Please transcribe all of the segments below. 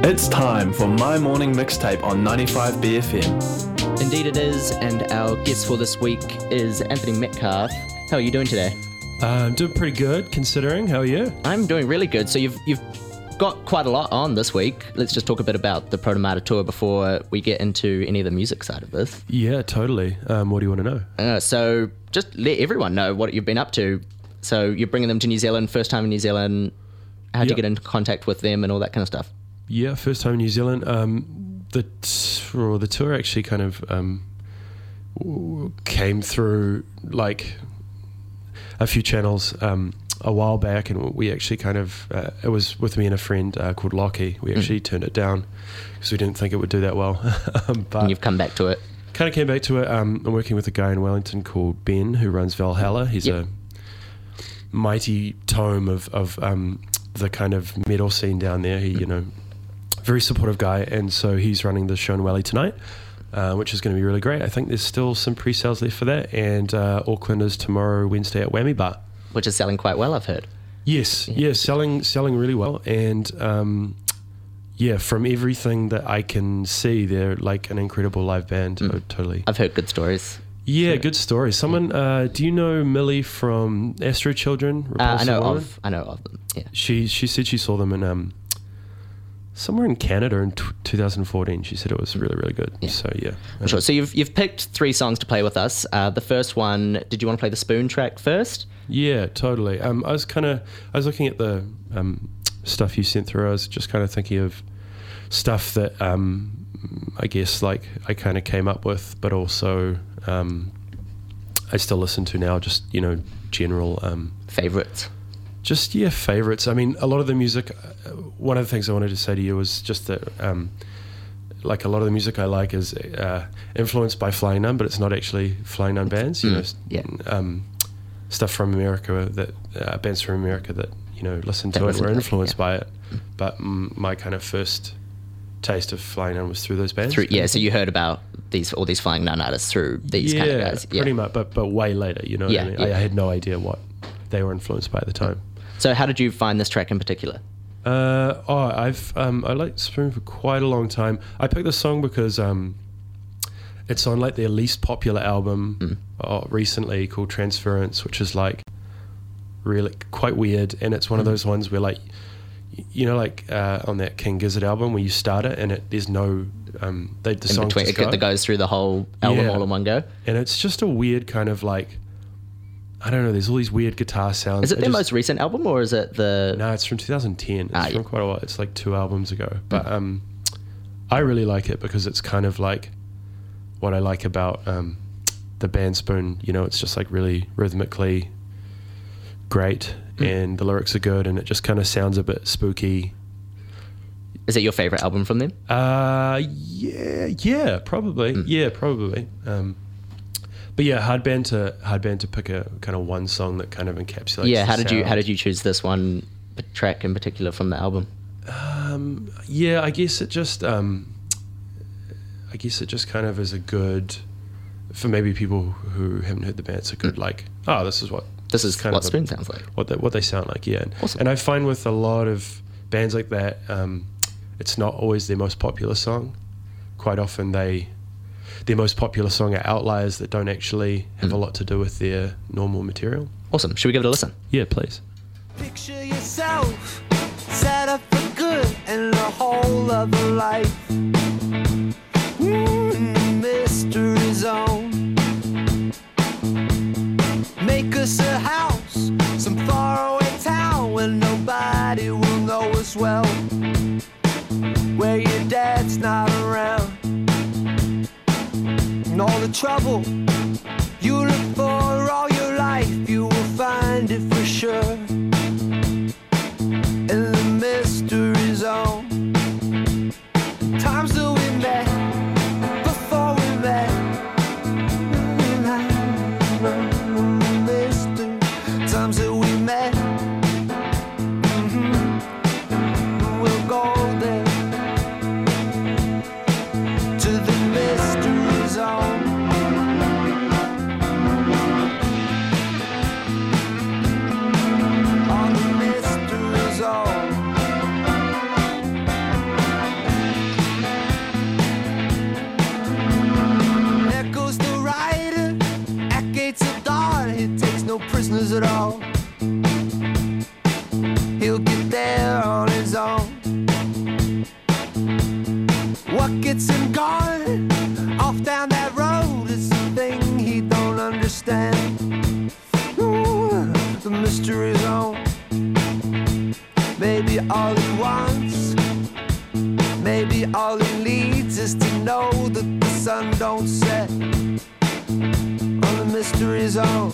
It's time for my morning mixtape on 95BFM. Indeed it is, and our guest for this week is Anthony Metcalf. How are you doing today? I'm doing pretty good, considering. How are you? I'm doing really good. So you've got quite a lot on this week. Let's just talk a bit about the Protomata tour before we get into any of the music side of this. Yeah, totally. What do you want to know? So just let everyone know what you've been up to. So you're bringing them to New Zealand, first time in New Zealand. How'd you get into contact with them and all that kind of stuff? Yeah, first time in New Zealand. The tour actually kind of came through like a few channels a while back, and we actually kind of it was with me and a friend called Lockie. We actually turned it down because we didn't think it would do that well. But and you've come back to it. Kind of came back to it. I'm working with a guy in Wellington called Ben who runs Valhalla. He's a mighty tome of the kind of metal scene down there. He, very supportive guy, and so he's running the show in Welly tonight, which is going to be really great. I think there's still some pre-sales left for that, and Auckland is tomorrow, Wednesday at Whammy Bar, which is selling quite well, I've heard. Yes, selling really well, and from everything that I can see, they're like an incredible live band. Totally. I've heard good stories. Yeah, good stories. Someone, do you know Millie from Astro Children? I know of them. Yeah. She said she saw them in somewhere in Canada in 2014. She said it was really, really good. Yeah. So yeah. Sure. So you've picked 3 songs to play with us. The first one, did you want to play the Spoon track first? Yeah, totally. I was looking at the stuff you sent through. I was just kind of thinking of stuff that I guess like I kind of came up with, but also I still listen to now. Just general favorites. Just favorites. I mean, a lot of the music. One of the things I wanted to say to you was just that, like a lot of the music I like is influenced by Flying Nun, but it's not actually Flying Nun bands. Stuff from America that bands from America that listen to it were influenced by it. But my kind of first taste of Flying Nun was through those bands. So you heard about all these Flying Nun artists through these kind of guys. Yeah, pretty much, but way later. What I mean? I had no idea what they were influenced by at the time. So how did you find this track in particular? I liked Spoon for quite a long time. I picked this song because it's on like their least popular album recently called Transference, which is like really quite weird, and it's one of those ones where like on that King Gizzard album where you start it and there's no the song that goes through the whole album all in one go, and it's just a weird kind of like, I don't know, there's all these weird guitar sounds. Is it their most recent album, or is it the... No, it's from 2010. It's from quite a while. It's like 2 albums ago. But I really like it because it's kind of like what I like about the band Spoon. It's just like really rhythmically great, and the lyrics are good, and it just kind of sounds a bit spooky. Is it your favorite album from them? Yeah, probably. Yeah, probably. But yeah, hard band to pick a kind of one song that kind of encapsulates. Yeah, how did you choose this one track in particular from the album? I guess it just kind of is a good, for maybe people who haven't heard the band, it's a good like, this is what Spoon sounds like. What they sound like, yeah. Awesome. And I find with a lot of bands like that, it's not always their most popular song. Quite often their most popular song are outliers that don't actually have a lot to do with their normal material. Awesome. Should we give it a listen? Yeah, please. Picture yourself set up for good in a whole other life. In the mystery zone. Make us a house, some faraway town where nobody will know us well. Where your dad's not around. And all the trouble you look for all your life, you will find it for sure. In the mystery zone. Times that we met, before we met. Mystery. Times that we met. We'll go there. To the mystery zone. there on his own. What gets him going off down that road is the thing he don't understand. Ooh, the mystery zone. Maybe all he wants, maybe all he needs is to know that the sun don't set on the mystery zone.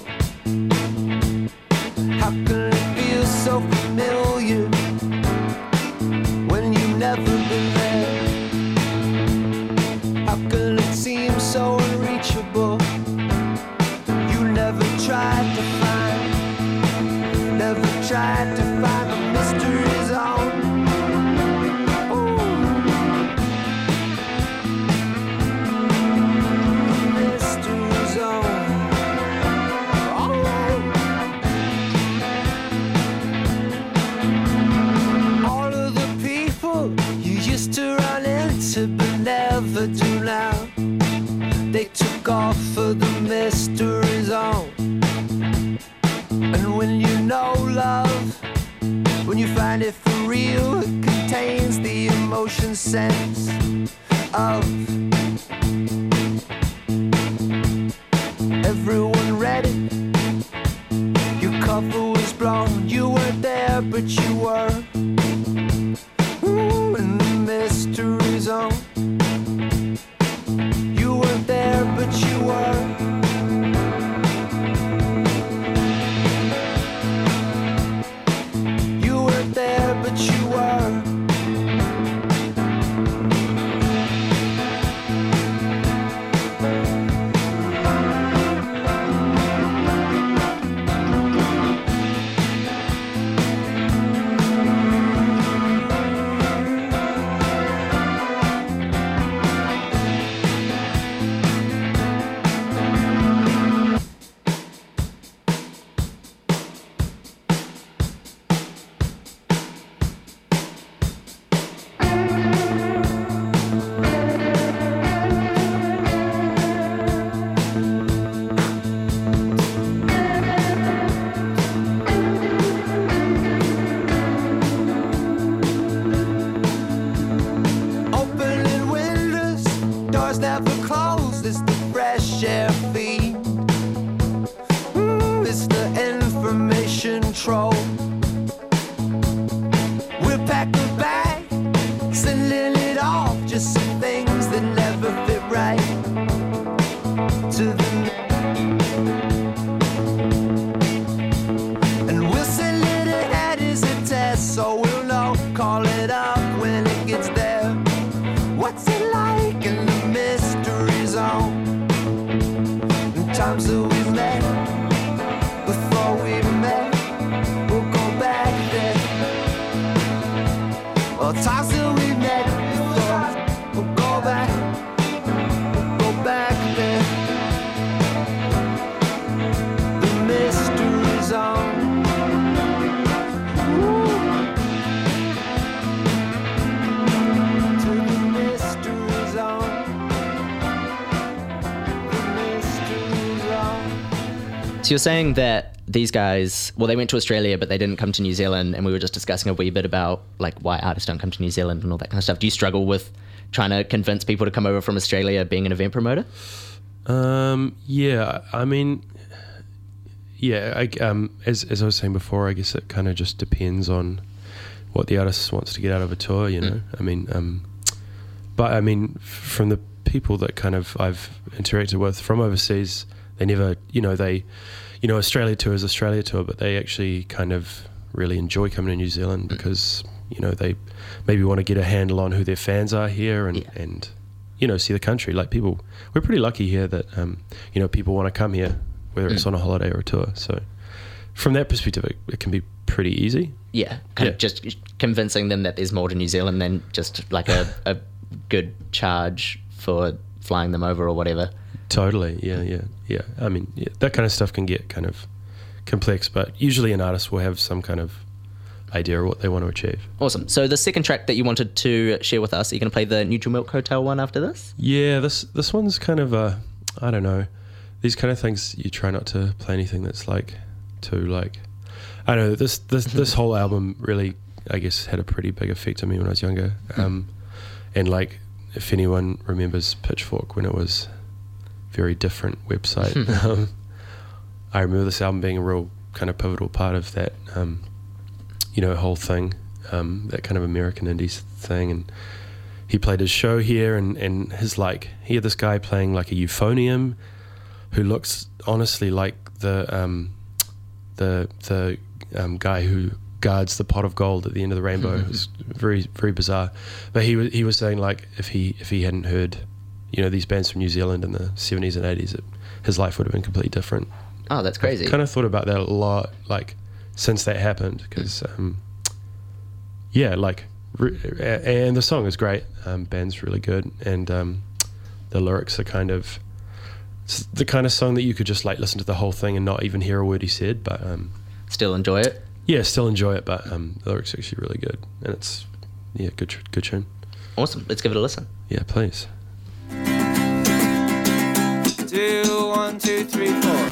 How can it feel so familiar when you've never been there? How can it seem so unreachable? You never tried to find, never tried to find the mystery zone. Ooh. Mystery zone. Alright. All of the people you used to run into but never do now, they took off for the mystery zone. And when you know love, when you find it for real, it contains the emotion sense of everyone read it. Your cover was blown, you weren't there but you were. Ooh, in the mystery zone. You weren't there but you were. You weren't there but you were. Opening windows, doors never close. It's the fresh air feed. It's the information troll. We'll pack a bag, sending it off. Just some things that never fit right to the. And we'll send it ahead as a test, so we'll know. Call it up when it gets there. What's it like in the mystery zone? In times that we've met, before we met, we'll go back there. Well, times that we met before, we'll go back there. The mystery zone. Ooh. To the mystery zone. The mystery zone. So you're saying that these guys, well, they went to Australia, but they didn't come to New Zealand, and we were just discussing a wee bit about like why artists don't come to New Zealand and all that kind of stuff. Do you struggle with trying to convince people to come over from Australia being an event promoter? Yeah, I mean, yeah, as I was saying before, I guess it kind of just depends on what the artist wants to get out of a tour, you know. I mean, but I mean, from the people that kind of I've interacted with from overseas, they never, Australia tour is Australia tour, but they actually kind of really enjoy coming to New Zealand because, they maybe want to get a handle on who their fans are here and see the country. Like people, we're pretty lucky here that, people want to come here, whether it's on a holiday or a tour. So from that perspective, it can be pretty easy. Yeah, kind of just convincing them that there's more to New Zealand than just like a good charge for flying them over or whatever. Totally, yeah. I mean, that kind of stuff can get kind of complex, but usually an artist will have some kind of idea of what they want to achieve. Awesome. So the second track that you wanted to share with us, are you going to play the Neutral Milk Hotel one after this? Yeah, this one's kind of I don't know. These kind of things, you try not to play anything that's like too like, I don't know, this whole album really I guess, had a pretty big effect on me when I was younger. And like, if anyone remembers Pitchfork when it was a very different website, I remember this album being a real kind of pivotal part of that, whole thing, that kind of American indies thing. And he played his show here, and his like, he had this guy playing like a euphonium who looks honestly like the guy who guards the pot of gold at the end of the rainbow. It was very, very bizarre. But he was saying like if he hadn't heard, these bands from New Zealand in the 70s and 80s, his life would have been completely different. Oh, that's crazy. I've kind of thought about that a lot, like since that happened, because and the song is great. Band's really good, and the lyrics are kind of, it's the kind of song that you could just like listen to the whole thing and not even hear a word he said, but still enjoy it. Yeah, still enjoy it, but the lyrics are actually really good, and it's good tune. Awesome. Let's give it a listen. Yeah, please. 2, 1, 2, 3, 4.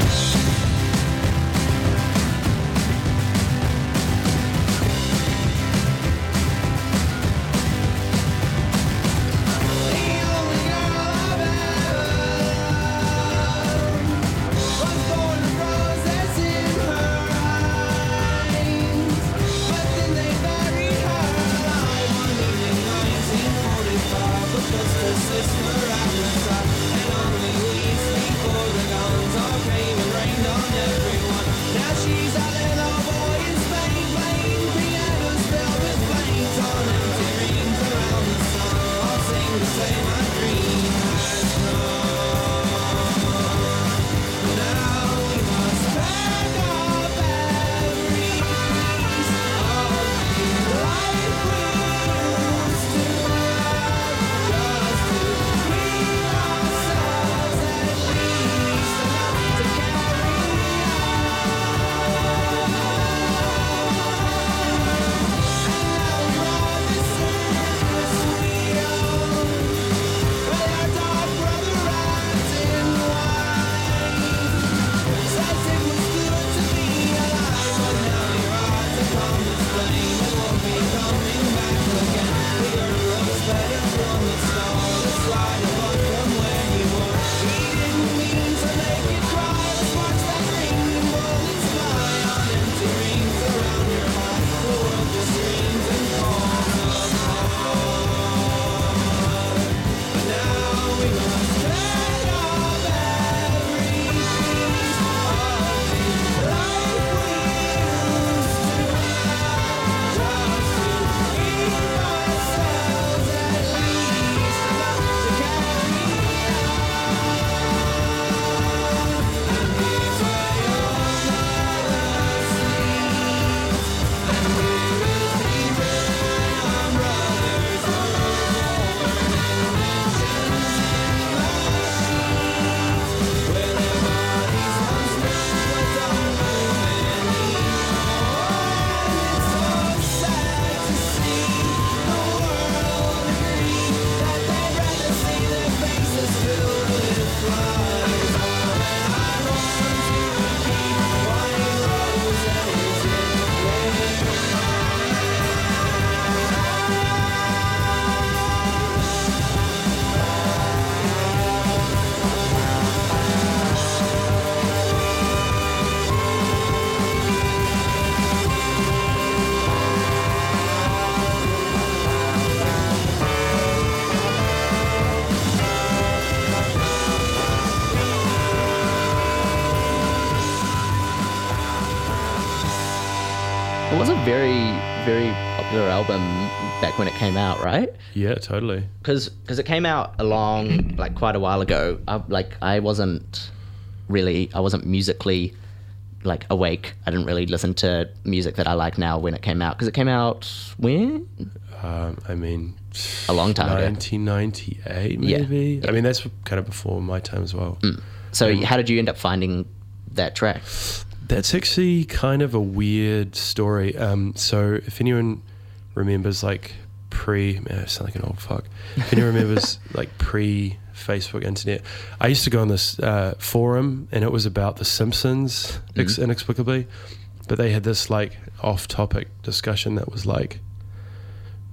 It was a very, very popular album back when it came out, right? Yeah, totally. Because it came out along, like, quite a while ago. I wasn't musically, like, awake. I didn't really listen to music that I like now when it came out. Because it came out when? A long time ago. 1998, maybe? Yeah. I mean, that's kind of before my time as well. So how did you end up finding that track? That's actually kind of a weird story. So if anyone remembers, like, I sound like an old fuck. If anyone remembers, like, pre-Facebook internet, I used to go on this forum, and it was about The Simpsons, inexplicably. But they had this, like, off-topic discussion that was, like,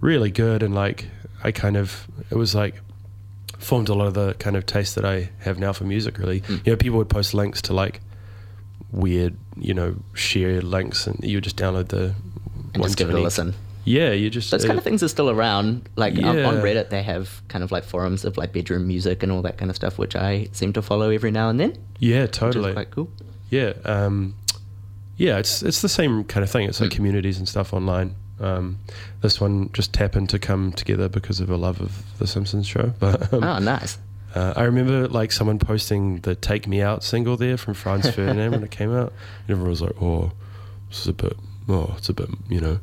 really good, and like it was like formed a lot of the kind of taste that I have now for music, really. You know, people would post links to like weird, you know, shared links, and you would just download the And just give it a listen. Yeah, you just Those kind of things are still around. Like Yeah. on Reddit, they have kind of like forums of like bedroom music and all that kind of stuff, which I seem to follow every now and then. yeah, Which totally. is quite cool. Yeah, yeah, it's the same kind of thing. It's like communities and stuff online. This one just happened to come together because of a love of the Simpsons show. But Oh, nice. I remember like someone posting the "Take Me Out" single there from Franz Ferdinand when it came out, and everyone was like, "Oh, it's a bit, you know."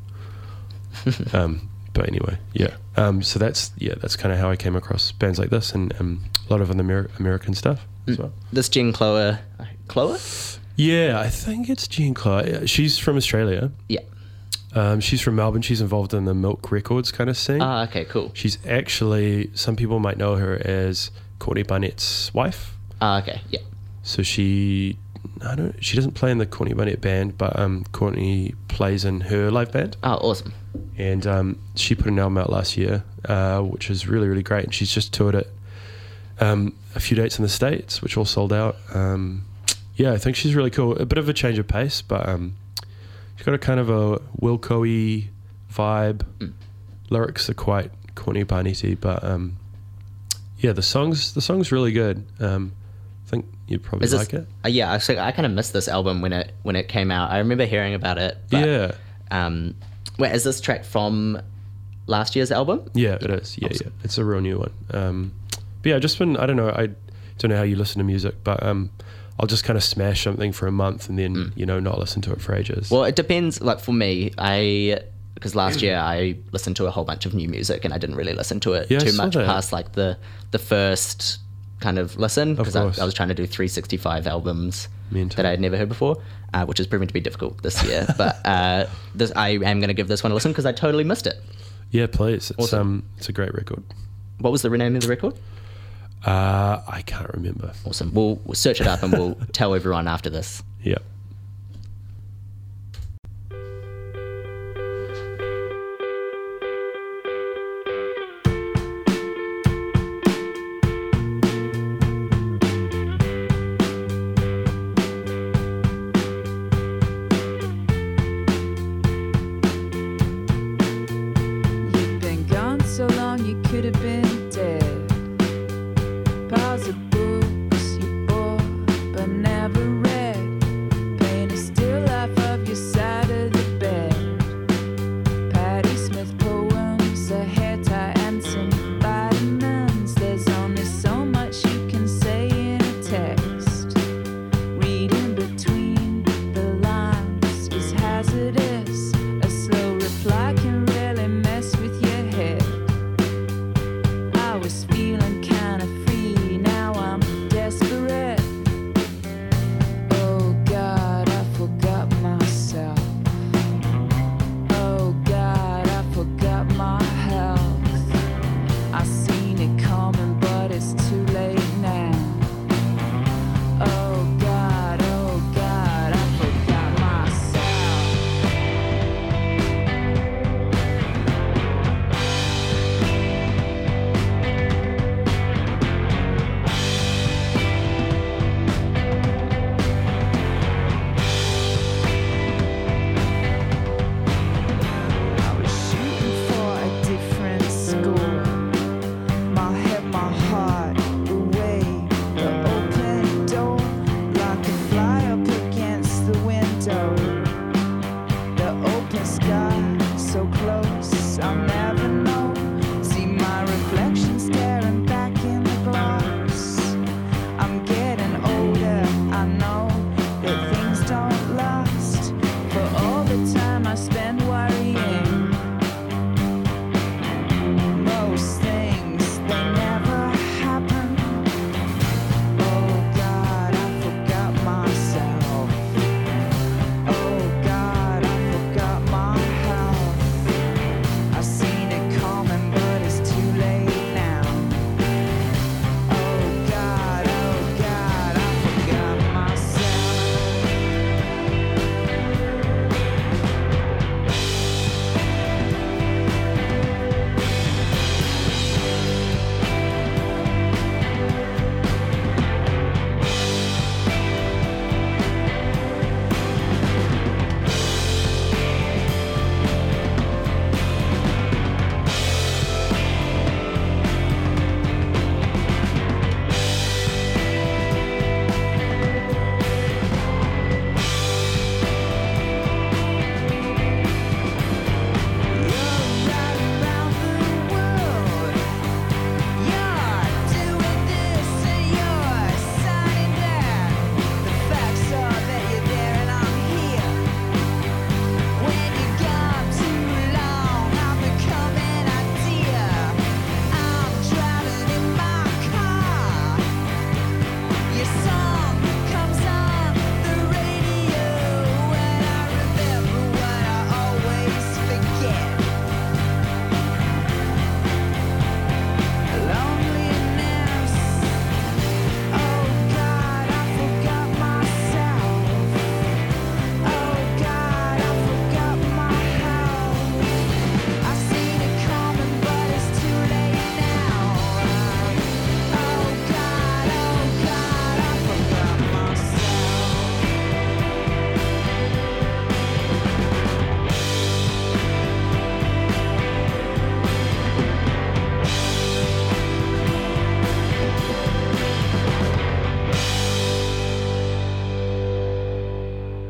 But anyway, yeah. So that's kind of how I came across bands like this, and a lot of American stuff as well. This Jen Chloe? Yeah, I think it's Jean Chloe. She's from Australia. Yeah. She's from Melbourne. She's involved in the Milk Records kind of scene. Ah, okay, cool. She's actually, some people might know her as Courtney Barnett's wife. Ah, okay, yeah. So she doesn't play in the Courtney Barnett band, but Courtney plays in her live band. Oh, awesome. And she put an album out last year, which is really, really great. And she's just toured it a few dates in the States, which all sold out. Yeah, I think she's really cool. A bit of a change of pace, but she's got a kind of a Wilco-y vibe. Lyrics are quite Courtney Barnett-y, but yeah, the song's really good. I think you'd probably like it. Yeah, actually, I kind of missed this album when it came out. I remember hearing about it. But, Yeah. Wait, is this track from last year's album? Yeah, it is. Yeah, Awesome. yeah. It's a real new one. But yeah, I don't know. I don't know how you listen to music, but I'll just kind of smash something for a month and then, you know, not listen to it for ages. Well, it depends. Like for me, because last year I listened to a whole bunch of new music and I didn't really listen to it Yeah, I too saw much that. past like the first kind of listen, because I course. was trying to do 365 albums Me too. that I had never heard before, which has proven to be difficult this year. But I am going to give this one a listen because I totally missed it. Yeah, please. It's Awesome. it's a great record. What was the name of the record? I can't remember. Awesome. We'll search it up and we'll tell everyone after this. Yeah. You've been gone so long you could have been dead. Piles of books you bought but never read. Paint a still life of your side of the bed. Patti Smith poems, a hair tie and some vitamins. There's only so much you can say in a text. Reading between the lines is hazardous. A slow reply can really mess with your head.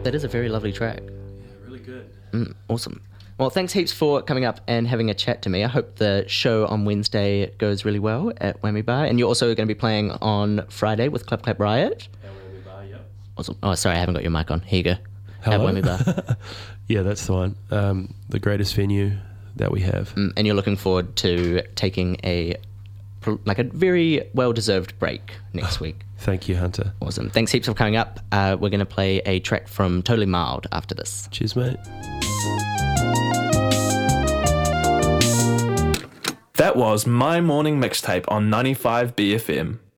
that is a very lovely track. Really good. Awesome. Well, thanks heaps for coming up and having a chat to me. I hope the show on Wednesday goes really well at Whammy Bar. And you're also going to be playing on Friday with Club Clap Riot. At Whammy Bar, yep. Awesome. Oh, sorry, I haven't got your mic on. Here you go. Hello? At Whammy Bar. Yeah, that's the one. The greatest venue that we have. And you're looking forward to taking a very well-deserved break next week. Thank you, Hunter. Awesome. Thanks heaps for coming up. We're going to play a track from Totally Mild after this. Cheers, mate. That was My Morning Mixtape on 95BFM.